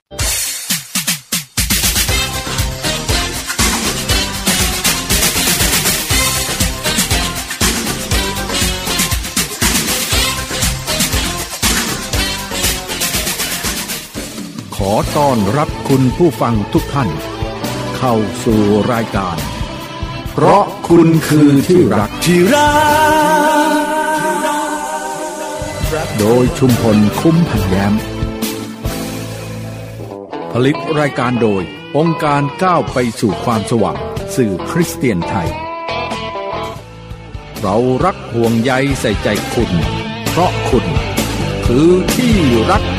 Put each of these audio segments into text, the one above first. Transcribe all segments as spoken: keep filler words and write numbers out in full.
ขอต้อนรับคุณผู้ฟังทุกท่านเข้าสู่รายการเพราะคุณคือที่รักที่รักโดยชุมพลคุ้มพันแย้มผลิตรายการโดยองค์การก้าวไปสู่ความสว่างสื่อคริสเตียนไทยเรารักห่วงใยใส่ใจคุณเพราะคุณคือที่รัก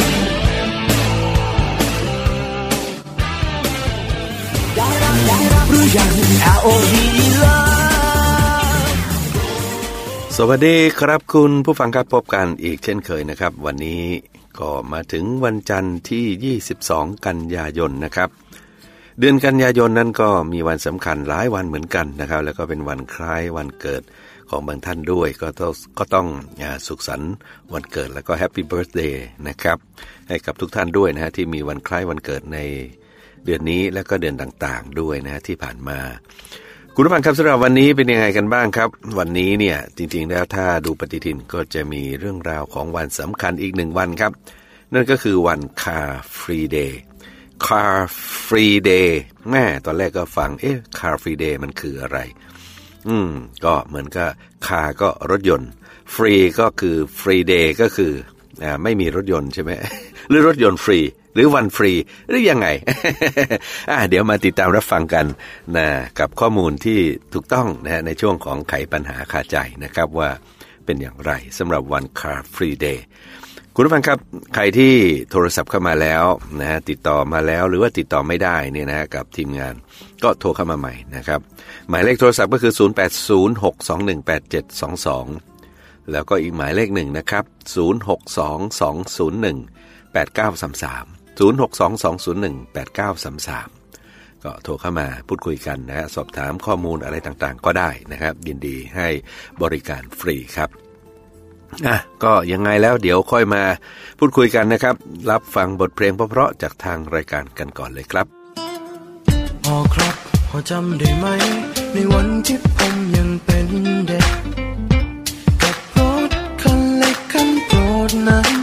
สวัสดีครับคุณผู้ฟังครับพบกันอีกเช่นเคยนะครับวันนี้ก็มาถึงวันจันทร์ที่ยี่สิบสองกันยายนนะครับเดือนกันยายนนั้นก็มีวันสำคัญหลายวันเหมือนกันนะครับแล้วก็เป็นวันคล้ายวันเกิดของบางท่านด้วยก็ต้องก็ต้องสุขสันต์วันเกิดแล้วก็แฮปปี้เบิร์ธเดย์นะครับให้กับทุกท่านด้วยนะฮะที่มีวันคล้ายวันเกิดในเดือนนี้และก็เดือนต่างๆด้วยนะที่ผ่านมาคุณผู้ฟังครับสำหรับวันนี้เป็นยังไงกันบ้างครับวันนี้เนี่ยจริงๆแล้วถ้าดูปฏิทินก็จะมีเรื่องราวของวันสำคัญอีกหนึ่งวันครับนั่นก็คือวัน Car Free Day Car Free Day แม่ตอนแรกก็ฟังเอ๊ะ Car Free Day มันคืออะไรอืมก็เหมือนกับ Car ก็รถยนต์ Free ก็คือ Free Day ก็คืออ่าไม่มีรถยนต์ใช่ไหม หรือรถยนต์ฟรีหรือวันฟรีหรือยังไง อ่ะเดี๋ยวมาติดตามรับฟังกันนะกับข้อมูลที่ถูกต้องนะฮะในช่วงของไขปัญหาคาใจนะครับว่าเป็นอย่างไรสำหรับวัน Car Free Day คุณผู้ฟังครับใครที่โทรศัพท์เข้ามาแล้วนะฮะติดต่อมาแล้วหรือว่าติดต่อไม่ได้เนี่ยนะกับทีมงานก็โทรเข้ามาใหม่นะครับหมายเลขโทรศัพท์ก็คือศูนย์ แปด ศูนย์ หก สอง หนึ่ง แปด เจ็ด สอง สองแล้วก็อีกหมายเลขหนึ่งนะครับศูนย์ หก สอง สอง ศูนย์ หนึ่ง แปด เก้า สาม สามศูนย์ หก สอง สอง ศูนย์ หนึ่ง แปด เก้า สาม สามก็โทรเข้ามาพูดคุยกันนะฮะสอบถามข้อมูลอะไรต่างๆก็ได้นะครับยินดีให้บริการฟรีครับอ่ะก็ยังไงแล้วเดี๋ยวค่อยมาพูดคุยกันนะครับรับฟังบทเพลงเพราะๆจากทางรายการกันก่อนเลยครับพ่อครับพ่อจำได้ไหมในวันที่ผมยังเป็นเด็กกับรถคันเล็กคันโปรดนั้น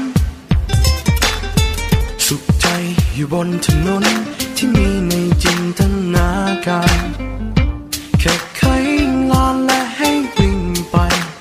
สุขใจอยู่บนถนนที่มีในจินตนาการแค่ไขลานและให้วิ่งไป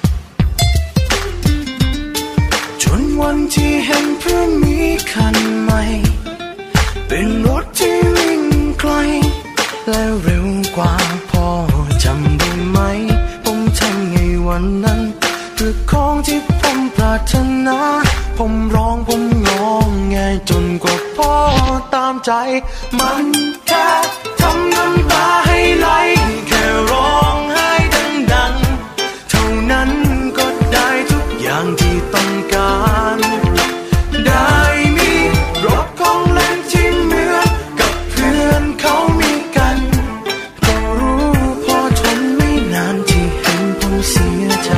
จนวันที่เห็นเพื่อนมีคันใหม่เป็นรถที่วิ่งไกลและเร็วกว่าพ่อจำได้ไหมผมทำไงวันนั้นเพื่อของที่ผมปรารถนาผมร้องผมงองแงจนกว่าพ่อตามใจมันแค่ทำน้ำตาให้ไหลแค่ร้องไห้ดังๆเท่านั้นก็ได้ทุกอย่างที่ต้องการได้มีรถของเล่นที่เหมือนกับเพื่อนเขามีกันก็รู้พอทนไม่นานที่เห็นผมเสียใจ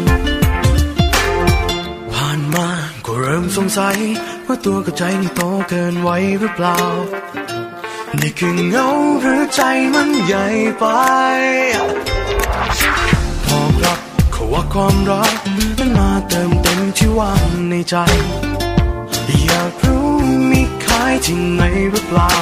ผ่านมาก็เริ่มสงสัยว่าตัวกับใจนี่โตเกินไว้หรือเปล่านี่คือเงาหรือใจมันใหญ่ไปพอครับเขาว่าความรักมันมาเติมเต็มที่ว่างในใจอยากรู้มีขายที่ไหนหรือเปล่า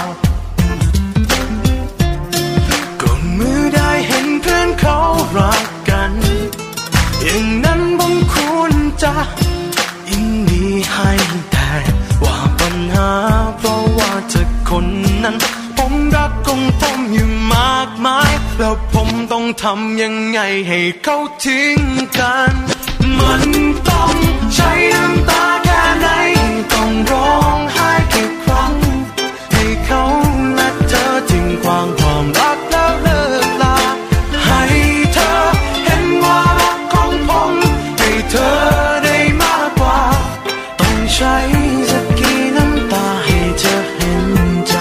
ก็เมื่อได้เห็นเพื่อนเขารักกันอย่างนั้นผมควรจะยินดีให้แต่ว่าปัญหาเพราะว่าเธอคนนั้นผมรักของผมอยู่มากมายแล้วผมต้องทำยังไงให้เขาทิ้งกันมันต้องใช้น้ำตาแค่ไหนต้องร้องไห้กี่ครั้งให้เขาและเธอทิ้งความความรักแล้วเลิกลาให้เธอเห็นว่ารักของผมให้เธอได้มากกว่าต้องใช้สักกี่น้ำตาให้เธอเห็นใจ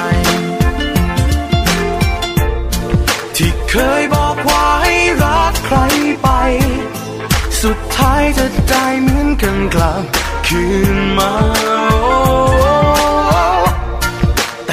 ที่เคยบอกว่าให้รักใครไปสุดท้ายจะได้เหมือนกันกลับคืนมา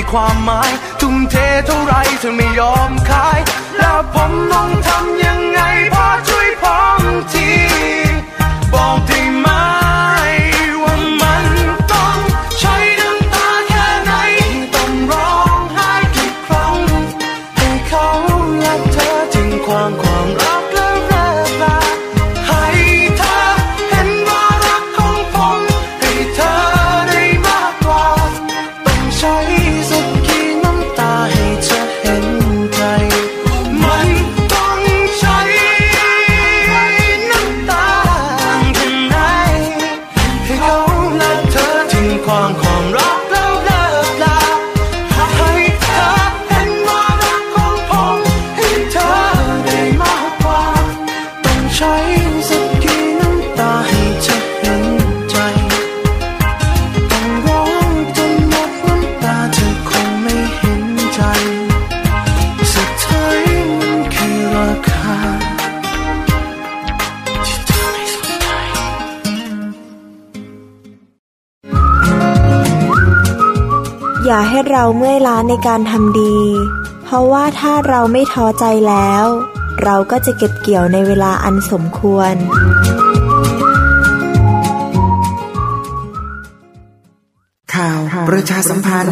ความหมายทุ่มเทเท่าไรเธอไม่ยอมขายแล้วผมต้องทำยังไงพอช่วยผมทีบอกได้ไหมว่ามันต้องใช้น้ำตาแค่ไหนต้องร้องไห้กี่ครั้งให้เขาและเธอถึงความความรักและเลิกลาให้เธอเห็นว่ารักของผมให้เธอได้มากกว่าต้องใช้สักกี่น้ำตาให้เธอเห็นใจมันต้องใช้น้ำตาแค่ไหนให้เขาและเธอถึงความความรักแล้วเลิกลาให้เธอเห็นว่ารักของผมให้เธอได้มากกว่าต้องใช้สักกี่น้ำตาให้เธอเห็นใจต้องร้องจนหมดน้ำตาเธอคงไม่เห็นใจสุดท้ายมันคือราคาที่เธอไม่สนใจอย่าให้เราเมื่อยล้าในการทำดี เพราะว่าถ้าเราไม่ท้อใจแล้ว เราก็จะเก็บเกี่ยวในเวลาอันสมควรข่าวประชาสัมพันธ์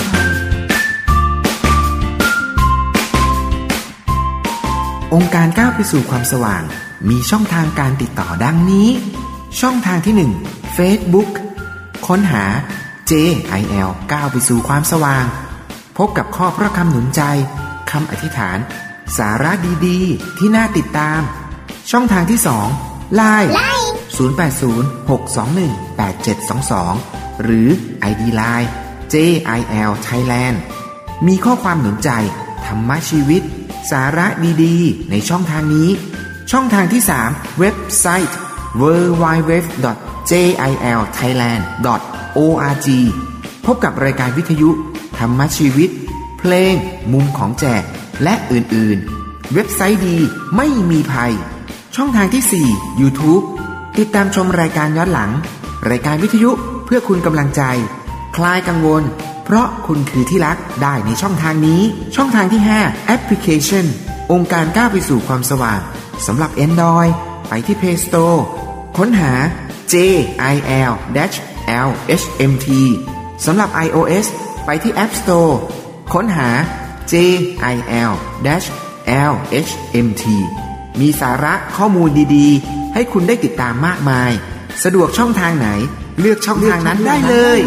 องค์การก้าวไปสู่ความสว่างมีช่องทางการติดต่อดังนี้ ช่องทางที่หนึ่ง Facebook ค้นหา เจ ไอ แอล ก้าวไปสู่ความสว่างพบกับข้อพระคำหนุนใจคำอธิษฐานสาระดีๆที่น่าติดตามช่องทางที่สอง ไลน์ ศูนย์ แปด ศูนย์ หก สอง หนึ่ง แปด เจ็ด สอง สอง หรือ ไอ ดี ไลน์ เจ ไอ แอล Thailand มีข้อความหนุนใจธรรมะชีวิตสาระดีๆในช่องทางนี้ช่องทางที่สามเว็บไซต์ ดับเบิลยู ดับเบิลยู ดับเบิลยู ดอท เจ ไอ แอล ไทยแลนด์ ดอท โอ อาร์ จี พบกับรายการวิทยุธรรมะชีวิตเพลงมุมของแจกและอื่นๆเว็บไซต์ดีไม่มีภัยช่องทางที่สี่ YouTube ติดตามชมรายการย้อนหลังรายการวิทยุเพื่อคุณกำลังใจคลายกังวลเพราะคุณคือที่รักได้ในช่องทางนี้ช่องทางที่ห้าแอปพลิเคชันองค์การก้าวไปสู่ความสว่างสำหรับ Android ไปที่ Play Store ค้นหา เจ ไอ แอล แอล เอช เอ็ม ที สำหรับ iOS ไปที่ App Store ค้นหา เจ ไอ แอล แอล เอช เอ็ม ที มีสาระข้อมูลดีๆให้คุณได้ติดตามมากมายสะดวกช่องทางไหนเลือกช่องทางนั้นได้เลย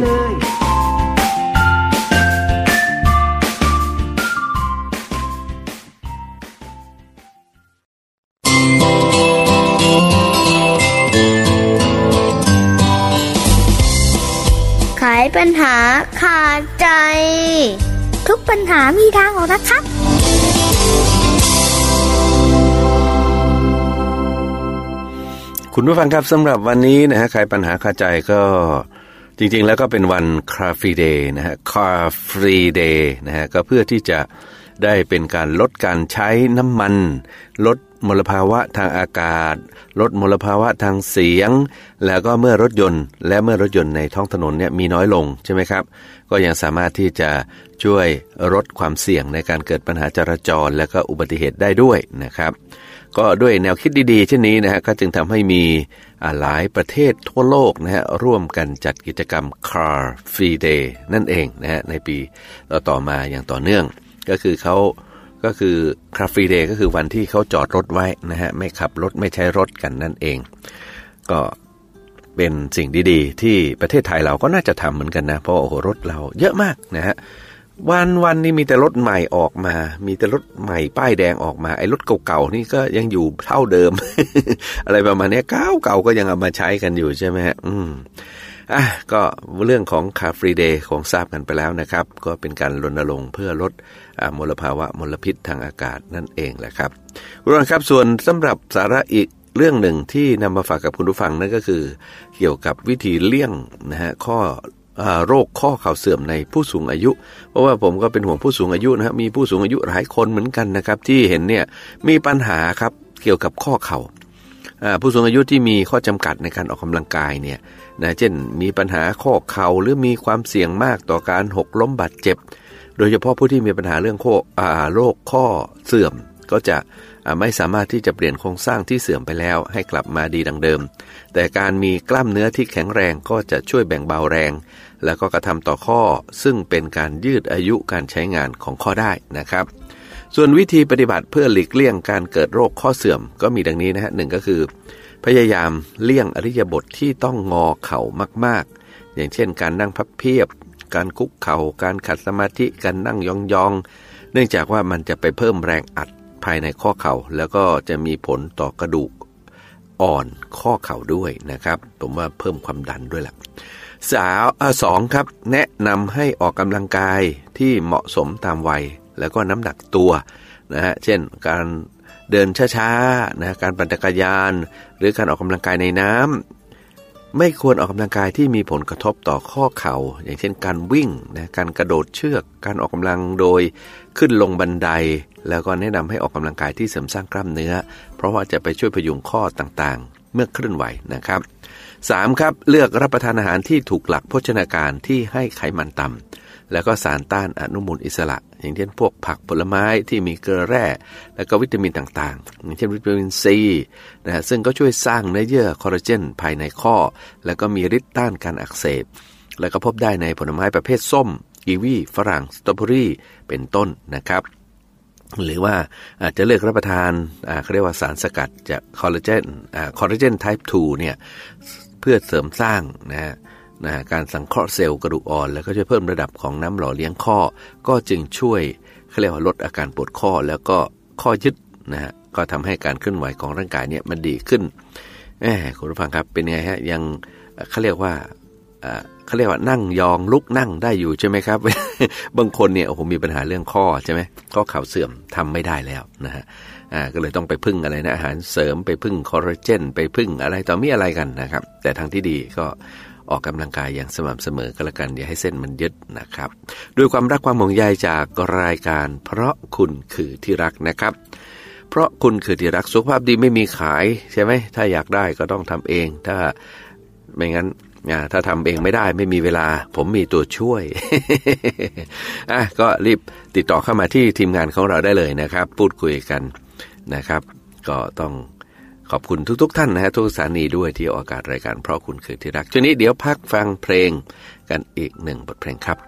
ไขปัญหาขาดใจทุกปัญหามีทางออกนะครับคุณผู้ฟังครับสำหรับวันนี้นะฮะไขปัญหาคาใจก็จริงๆแล้วก็เป็นวันคาร์ฟรีเดย์นะฮะคาร์ฟรีเดย์นะฮะก็เพื่อที่จะได้เป็นการลดการใช้น้ำมันลดมลภาวะทางอากาศลดมลภาวะทางเสียงแล้วก็เมื่อรถยนต์และเมื่อรถยนต์ในท้องถนนเนี่ยมีน้อยลงใช่ไหมครับก็ยังสามารถที่จะช่วยลดความเสี่ยงในการเกิดปัญหาจราจรและก็อุบัติเหตุได้ด้วยนะครับก็ด้วยแนวคิดดีๆเช่นนี้นะฮะก็จึงทำให้มีหลายประเทศทั่วโลกนะฮะร่วมกันจัดกิจกรรม Car Free Day นั่นเองนะฮะในปีต่อๆมาอย่างต่อเนื่องก็คือเขาก็คือ Car Free Day ก็คือวันที่เขาจอดรถไว้นะฮะไม่ขับรถไม่ใช้รถกันนั่นเองก็เป็นสิ่งดีๆที่ประเทศไทยเราก็น่าจะทำเหมือนกันนะเพราะโอ้โหรถเราเยอะมากนะฮะวันวันนี้มีแต่รถใหม่ออกมามีแต่รถใหม่ป้ายแดงออกมาไอ้รถเก่าๆนี่ก็ยังอยู่เท่าเดิม อะไรประมาณนี้เก่าเก่าก็ยังเอามาใช้กันอยู่ใช่ไหมฮะอืมอ่ะก็เรื่องของ Car Free Day ของทราบกันไปแล้วนะครับก็เป็นการรณรงค์เพื่อลดมลภาวะมลพิษทางอากาศนั่นเองแหละครับคุณผู้ฟังครับส่วนสำหรับสาระอีกเรื่องหนึ่งที่นำมาฝากกับคุณผู้ฟังนั่นก็คือเกี่ยวกับวิธีเลี่ยงนะฮะข้อโรคข้อเข่าเสื่อมในผู้สูงอายุเพราะว่าผมก็เป็นห่วงผู้สูงอายุนะครับมีผู้สูงอายุหลายคนเหมือนกันนะครับที่เห็นเนี่ยมีปัญหาครับเกี่ยวกับข้อเข่าผู้สูงอายุที่มีข้อจำกัดในการออกกำลังกายเนี่ยนะเช่นมีปัญหาข้อเข่าหรือมีความเสี่ยงมากต่อการหกล้มบาดเจ็บโดยเฉพาะผู้ที่มีปัญหาเรื่องโรคข้อเสื่อมก็จะไม่สามารถที่จะเปลี่ยนโครงสร้างที่เสื่อมไปแล้วให้กลับมาดีดังเดิมแต่การมีกล้ามเนื้อที่แข็งแรงก็จะช่วยแบ่งเบาแรงแล้วก็กระทำต่อข้อซึ่งเป็นการยืดอายุการใช้งานของข้อได้นะครับส่วนวิธีปฏิบัติเพื่อหลีกเลี่ยงการเกิดโรคข้อเสื่อมก็มีดังนี้นะฮะหนึ่งก็คือพยายามเลี่ยงอิริยาบถที่ต้องงอเข่ามากๆอย่างเช่นการนั่งพับเพียบการคุกเข่าการขัดสมาธิการนั่งยองๆเนื่องจากว่ามันจะไปเพิ่มแรงอัดภายในข้อเข่าแล้วก็จะมีผลต่อกระดูกอ่อนข้อเข่าด้วยนะครับผมว่าเพิ่มความดันด้วยแหละสาวสองครับแนะนำให้ออกกำลังกายที่เหมาะสมตามวัยแล้วก็น้ำหนักตัวนะฮะเช่นการเดินช้าๆนะการปั่นจักรยานหรือการออกกำลังกายในน้ำไม่ควรออกกำลังกายที่มีผลกระทบต่อข้อเข่าอย่างเช่นการวิ่งนะการกระโดดเชือกการออกกำลังโดยขึ้นลงบันไดแล้วก็แนะนำให้ออกกำลังกายที่เสริมสร้างกล้ามเนื้อเพราะว่าจะไปช่วยพยุงข้อต่างๆเมื่อเคลื่อนไหวนะครับสามครับเลือกรับประทานอาหารที่ถูกหลักโภชนาการที่ให้ไขมันต่ำแล้วก็สารต้านอนุมูลอิสระอย่างเช่นพวกผักผลไม้ที่มีเกลือแร่แล้วก็วิตามินต่างๆอย่างเช่นวิตามินซีนะซึ่งก็ช่วยสร้างเนื้อเยื่อคอลลาเจนภายในข้อแล้วก็มีฤทธิ์ต้านการอักเสบแล้วก็พบได้ในผลไม้ประเภทส้มกีวีฝรั่งสตรอเบอรี่เป็นต้นนะครับหรือว่าอาจจะเลือกรับประทานอ่าเขาเรียกว่าสารสกัดจากคอลลาเจนอ่าคอลลาเจน type ทูเนี่ยเพื่อเสริมสร้างนะนะการสังเคราะห์เซลล์กระดูกอ่อนแล้วก็จะเพิ่มระดับของน้ำหล่อเลี้ยงข้อก็จึงช่วยเขาเรียกว่าลดอาการปวดข้อแล้วก็ข้อยึดนะฮะก็ทำให้การเคลื่อนไหวของร่างกายเนี่ยมันดีขึ้นแหมคุณผู้ฟังครับเป็นไงฮะยังเขาเรียกว่าเขาเรียกว่านั่งยองลุกนั่งได้อยู่ใช่ไหมครับ บางคนเนี่ยโอ้โหมีปัญหาเรื่องข้อใช่ไหมข้อเข่าเสื่อมทำไม่ได้แล้วนะฮะอ่าก็เลยต้องไปพึ่งอะไรนะอาหารเสริมไปพึ่งคอลลาเจนไปพึ่งอะไรต่อมีอะไรกันนะครับแต่ทางที่ดีก็ออกกำลังกายอย่างสม่ำเสมอก็แล้วกันอย่าให้เส้นมันยึดนะครับด้วยความรักความห่วงใยจากรายการเพราะคุณคือที่รักนะครับเพราะคุณคือที่รักสุขภาพดีไม่มีขายใช่ไหมถ้าอยากได้ก็ต้องทำเองถ้าไม่งั้นถ้าทำเองไม่ได้ไม่มีเวลาผมมีตัวช่วย อ่ะก็รีบติดต่อเข้ามาที่ทีมงานของเราได้เลยนะครับพูดคุยกันนะครับก็ต้องขอบคุณทุกๆท่านนะฮะทุกสถานีด้วยที่ออกอากาศรายการเพราะคุณคือที่รักช่วงนี้เดี๋ยวพักฟังเพลงกันอีกหนึ่งบทเพลงครับ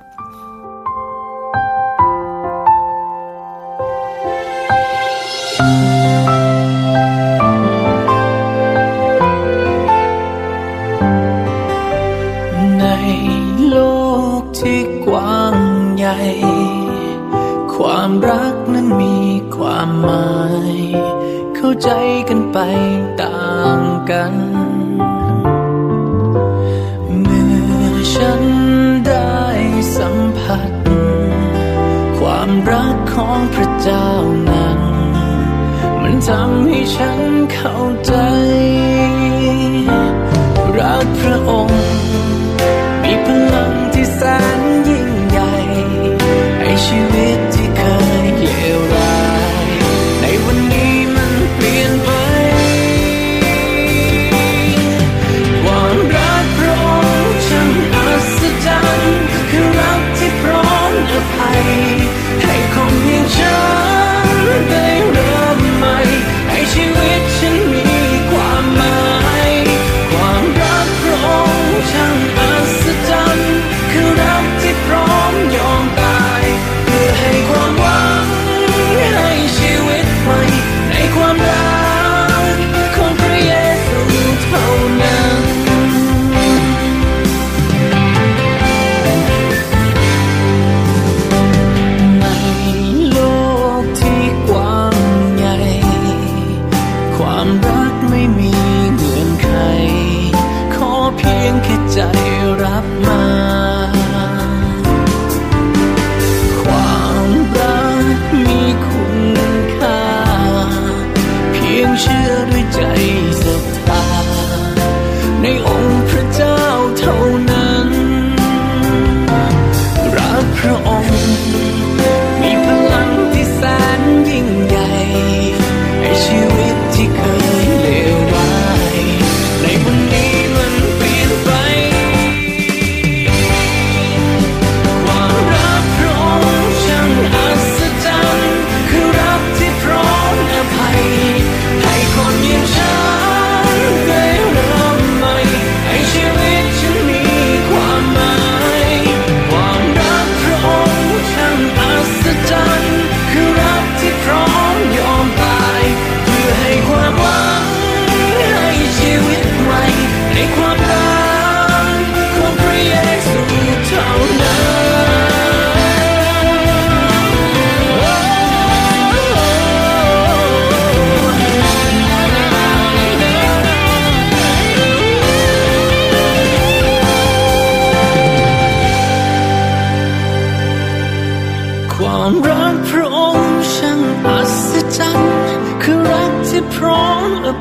ในโลกที่กว้างใหญ่ความรักนั้นมีความหมายเข้าใจกันไปต่างกันเมื่อฉันได้สัมผัสความรักของพระเจ้านั้นมันทำให้ฉันเข้าใจรักพระองค์มีพลังที่แสนยิ่งใหญ่ให้ชีวิตที่เคยเลวร้ายในวันนี้มันเปลี่ยนไปความรักพระองค์ช่างอัศจรรย์ก็คือรักที่พร้อมอภัยให้คนอย่างฉันได้เริ่มใหม่ให้ชีวิต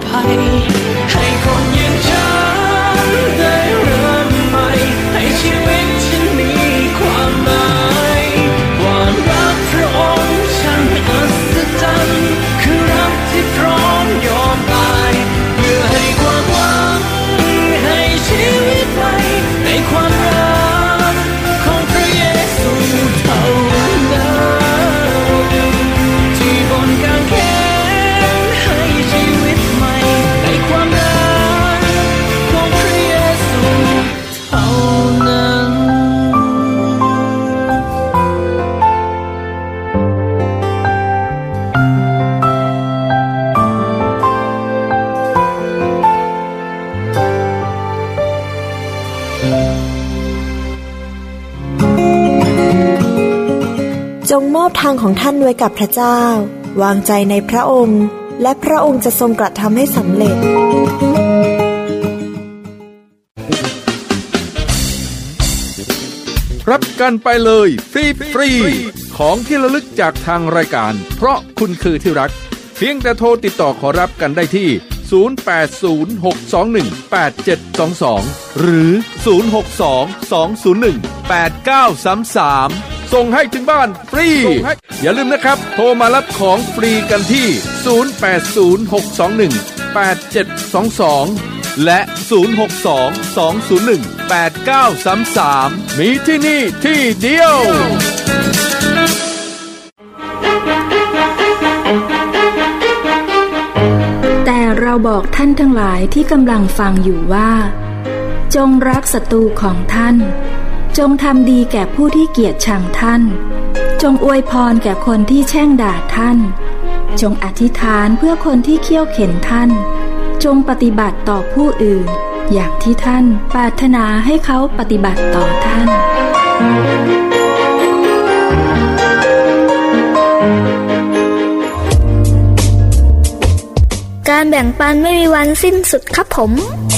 ภัยให้คนอย่างฉันได้เริ่มใหม่ให้ชีวิตฉันมีความหมายความรักพระองค์ช่างอัศจรรย์คือรักที่พร้อมยอมตายเพื่อให้ความหวังให้ชีวิตใหม่ในความรักของพระเยซูเท่านั้นที่บนกางเขนให้ชีวิตใหม่ในความรักของพระเยซูเท่านั้นจงมอบทางของท่านไว้กับพระเจ้าวางใจในพระองค์และพระองค์จะทรงกระทำให้สำเร็จรับกันไปเลยฟรีฟรีของที่ระลึกจากทางรายการเพราะคุณคือที่รักเพียงแต่โทรติดต่อขอรับกันได้ที่ศูนย์ แปด ศูนย์ หก สอง หนึ่ง แปด เจ็ด สอง สองหรือศูนย์ หก สอง สอง ศูนย์ หนึ่ง แปด เก้า สาม สามส่งให้ถึงบ้านฟรีอย่าลืมนะครับโทรมารับของฟรีกันที่ศูนย์ แปด ศูนย์ หก สอง หนึ่ง แปด เจ็ด สอง สองและศูนย์ หก สอง สอง ศูนย์ หนึ่ง แปด เก้า สาม สามมีที่นี่ที่เดียวแต่เราบอกท่านทั้งหลายที่กำลังฟังอยู่ว่าจงรักศัตรูของท่านจงทำดีแก่ผู้ที่เกลียดชังท่านจงอวยพรแก่คนที่แช่งด่าท่านจงอธิษฐานเพื่อคนที่เคี่ยวเข็นท่านจงปฏิบัติต่อผู้อื่นอย่างที่ท่านปรารถนาให้เขาปฏิบัติต่อท่านการแบ่งปันไม่มีวันสิ้นสุดครับผม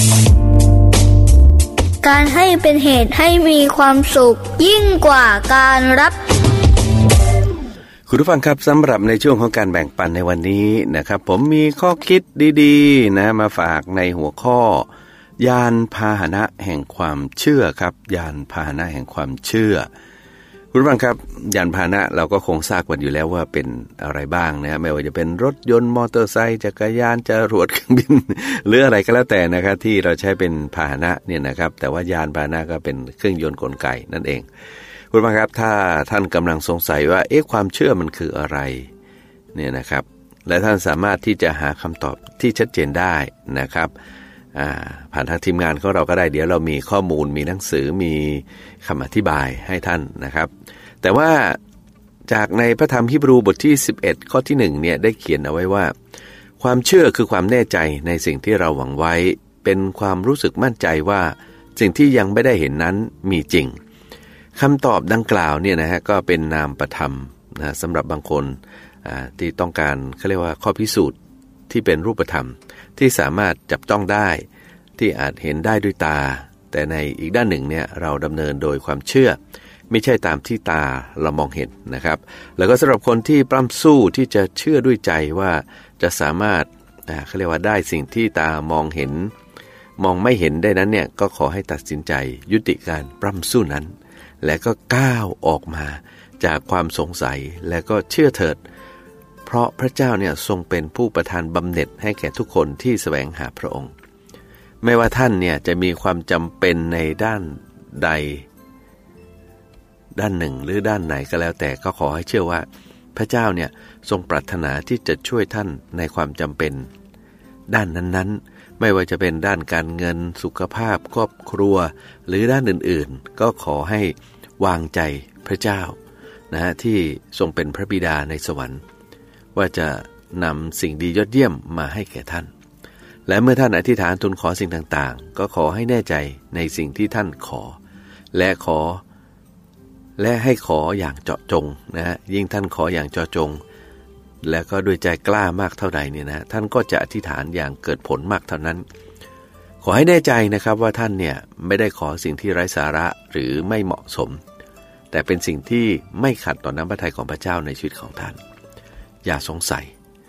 การให้เป็นเหตุให้มีความสุขยิ่งกว่าการรับคุณผู้ฟังครับสำหรับในช่วงของการแบ่งปันในวันนี้นะครับผมมีข้อคิดดีๆนะมาฝากในหัวข้อยานพาหนะแห่งความเชื่อครับยานพาหนะแห่งความเชื่อคุณผู้ฟังครับยานพาหนะเราก็คงทราบกันอยู่แล้วว่าเป็นอะไรบ้างนะไม่ว่าจะเป็นรถยนต์มอเตอร์ไซค์จักรยานจรวดเครื่องบินหรืออะไรก็แล้วแต่นะครับที่เราใช้เป็นพาหนะเนี่ยนะครับแต่ว่ายานพาหนะก็เป็นเครื่องยนต์กลไกนั่นเองคุณผู้ฟังครับถ้าท่านกำลังสงสัยว่าเอ๊ะความเชื่อมันคืออะไรเนี่ยนะครับและท่านสามารถที่จะหาคำตอบที่ชัดเจนได้นะครับผ่านทางทีมงานของเราก็ได้เดี๋ยวเรามีข้อมูลมีหนังสือมีคำอธิบายให้ท่านนะครับแต่ว่าจากในพระธรรมฮีบรูบทที่สิบเอ็ดข้อที่หนึ่งเนี่ยได้เขียนเอาไว้ว่าความเชื่อคือความแน่ใจในสิ่งที่เราหวังไว้เป็นความรู้สึกมั่นใจว่าสิ่งที่ยังไม่ได้เห็นนั้นมีจริงคำตอบดังกล่าวเนี่ยนะฮะก็เป็นนามประธรรมนะสำหรับบางคนที่ต้องการเขาเรียกว่าข้อพิสูจน์ที่เป็นรูปธรรมที่สามารถจับต้องได้ที่อาจเห็นได้ด้วยตาแต่ในอีกด้านหนึ่งเนี่ยเราดำเนินโดยความเชื่อไม่ใช่ตามที่ตาเรามองเห็นนะครับแล้วก็สำหรับคนที่ปล้ำสู้ที่จะเชื่อด้วยใจว่าจะสามารถเขาเรียกว่าได้สิ่งที่ตามองเห็นมองไม่เห็นได้นั้นเนี่ยก็ขอให้ตัดสินใจยุติการปล้ำสู้นั้นและก็ก้าวออกมาจากความสงสัยและก็เชื่อเถิดเพราะพระเจ้าเนี่ยทรงเป็นผู้ประทานบำเหน็จให้แก่ทุกคนที่แสวงหาพระองค์ไม่ว่าท่านเนี่ยจะมีความจำเป็นในด้านใดด้านหนึ่งหรือด้านไหนก็แล้วแต่ก็ขอให้เชื่อว่าพระเจ้าเนี่ยทรงปรารถนาที่จะช่วยท่านในความจำเป็นด้านนั้นๆไม่ว่าจะเป็นด้านการเงินสุขภาพครอบครัวหรือด้านอื่นๆก็ขอให้วางใจพระเจ้านะฮะที่ทรงเป็นพระบิดาในสวรรค์ว่าจะนำสิ่งดียอดเยี่ยมมาให้แก่ท่านและเมื่อท่านอธิษฐานทูลขอสิ่งต่างๆก็ขอให้แน่ใจในสิ่งที่ท่านขอและขอและให้ขออย่างเจาะจงนะฮะยิ่งท่านขออย่างเจาะจงและก็ด้วยใจกล้ามากเท่าใดเนี่ยนะท่านก็จะอธิษฐานอย่างเกิดผลมากเท่านั้นขอให้แน่ใจนะครับว่าท่านเนี่ยไม่ได้ขอสิ่งที่ไร้สาระหรือไม่เหมาะสมแต่เป็นสิ่งที่ไม่ขัดต่อน้ำพระทัยของพระเจ้าในชีวิตของท่านอย่าสงสัย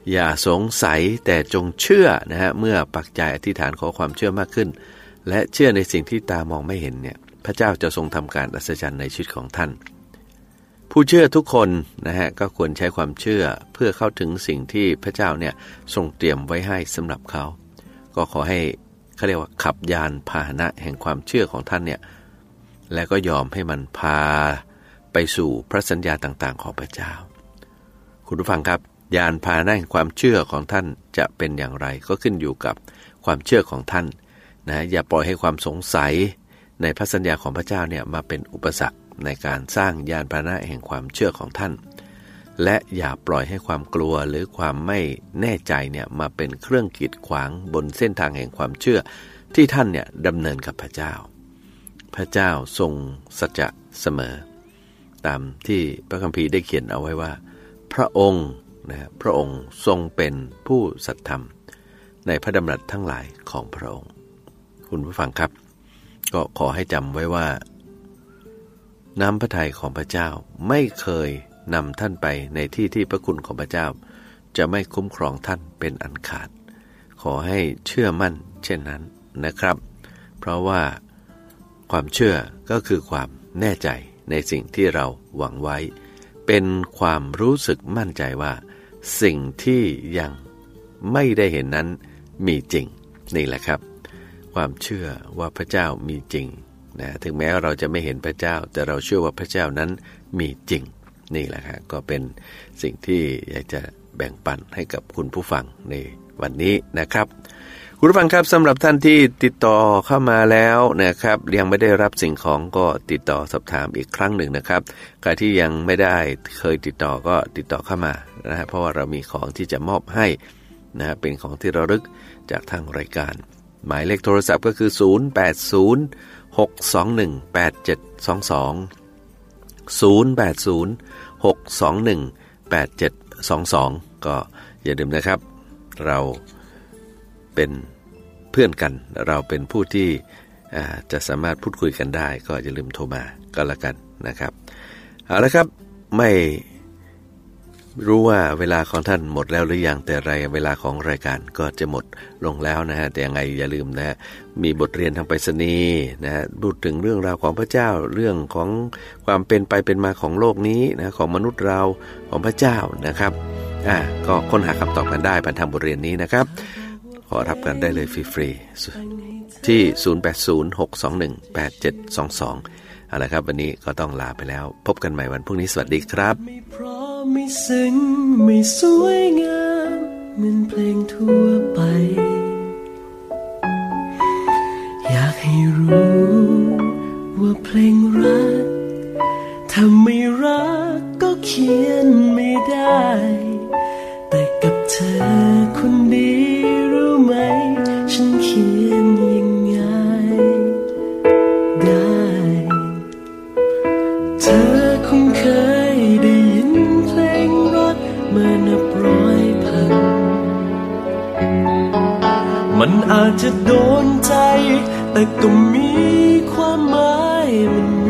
อย่าสงสัยแต่จงเชื่อนะฮะเมื่อปักใจอธิษฐานขอความเชื่อมากขึ้นและเชื่อในสิ่งที่ตามองไม่เห็นเนี่ยพระเจ้าจะทรงทำการอัศจรรย์ในชีวิตของท่านผู้เชื่อทุกคนนะฮะก็ควรใช้ความเชื่อเพื่อเข้าถึงสิ่งที่พระเจ้าเนี่ยทรงเตรียมไว้ให้สำหรับเขาก็ขอให้เขาเรียกว่าขับยานพาหนะแห่งความเชื่อของท่านเนี่ยและก็ยอมให้มันพาไปสู่พระสัญญาต่างๆของพระเจ้าคุณผู้ฟังครับยานพาหนะแห่งความเชื่อของท่านจะเป็นอย่างไรก็ขึ้นอยู่กับความเชื่อของท่านนะอย่าปล่อยให้ความสงสัยในพระสัญญาของพระเจ้าเนี่ยมาเป็นอุปสรรคในการสร้างยานพาหนะแห่งความเชื่อของท่านและอย่าปล่อยให้ความกลัวหรือความไม่แน่ใจเนี่ยมาเป็นเครื่องกีดขวางบนเส้นทางแห่งความเชื่อที่ท่านเนี่ยดำเนินกับพระเจ้าพระเจ้าทรงสัจจะเสมอตามที่พระคัมภีร์ได้เขียนเอาไว้ว่าพระองค์นะพระองค์ทรงเป็นผู้สัตย์ธรรมในพระดำรัสทั้งหลายของพระองค์คุณผู้ฟังครับก็ขอให้จำไว้ว่าน้ำพระทัยของพระเจ้าไม่เคยนำท่านไปในที่ที่พระคุณของพระเจ้าจะไม่คุ้มครองท่านเป็นอันขาดขอให้เชื่อมั่นเช่นนั้นนะครับเพราะว่าความเชื่อก็คือความแน่ใจในสิ่งที่เราหวังไว้เป็นความรู้สึกมั่นใจว่าสิ่งที่ยังไม่ได้เห็นนั้นมีจริงนี่แหละครับความเชื่อว่าพระเจ้ามีจริงนะถึงแม้ว่าเราจะไม่เห็นพระเจ้าแต่เราเชื่อว่าพระเจ้านั้นมีจริงนี่แหละครับก็เป็นสิ่งที่อยากจะแบ่งปันให้กับคุณผู้ฟังในวันนี้นะครับคุณผู้ฟังครับสำหรับท่านที่ติดต่อเข้ามาแล้วนะครับยังไม่ได้รับสิ่งของก็ติดต่อสอบถามอีกครั้งหนึ่งนะครับใครที่ยังไม่ได้เคยติดต่อก็ติดต่อเข้ามานะฮะเพราะว่าเรามีของที่จะมอบให้นะเป็นของที่ระลึกจากทางรายการหมายเลขโทรศัพท์ก็คือศูนย์ แปด ศูนย์ หก สอง หนึ่ง แปด เจ็ด สอง สอง ศูนย์ แปด ศูนย์ หก สอง หนึ่ง แปด เจ็ด สอง สองก็อย่าลืมนะครับเราเป็นเพื่อนกันเราเป็นผู้ที่จะสามารถพูดคุยกันได้ก็อย่าลืมโทรมาก็แล้วกันนะครับเอาละครับไม่รู้ว่าเวลาของท่านหมดแล้วหรือยังแต่รายเวลาของรายการก็จะหมดลงแล้วนะฮะแต่ยังไงอย่าลืมนะมีบทเรียนทางไปรษณีย์นะฮะพูดถึงเรื่องราวของพระเจ้าเรื่องของความเป็นไปเป็นมาของโลกนี้นะของมนุษย์เราของพระเจ้านะครับอ่าก็ค้นหาคำตอบกันได้ผ่านทางบทเรียนนี้นะครับขอรับกันได้เลยฟรีๆที่ศูนย์ แปด ศูนย์ หก สอง หนึ่ง แปด เจ็ด สอง สองเอาละครับวันนี้ก็ต้องลาไปแล้วพบกันใหม่วันพรุ่งนี้สวัสดีครับไม่เพราะไม่ซึ้งไม่สวยงามเหมือนเพลงทั่วไปอยากให้รู้ว่าเพลงรักถ้าไม่รักก็เขียนไม่ได้แต่กับเธอคนดีรู้ไหมฉันเขียนยังไงได้เธอคงเคยได้ยินเพลงรักมานับร้อยพันมันอาจจะโดนใจแต่ก็มีความหมายมัน